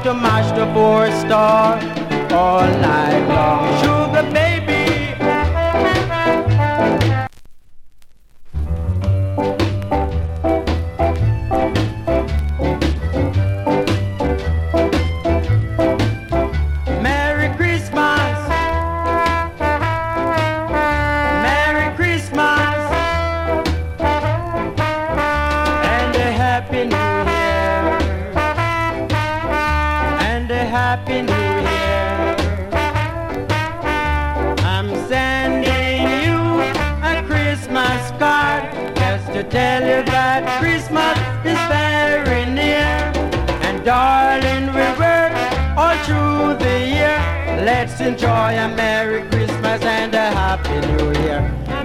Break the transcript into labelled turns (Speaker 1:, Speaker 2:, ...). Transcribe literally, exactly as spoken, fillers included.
Speaker 1: to mash the four star all night long. Sugar baby. Merry Christmas. Merry Christmas. And a Happy New Year. And a Happy New Year. I'm sending you a Christmas card just to tell you that Christmas is very near. And darling, we work all through the year. Let's enjoy a Merry Christmas and a Happy New Year.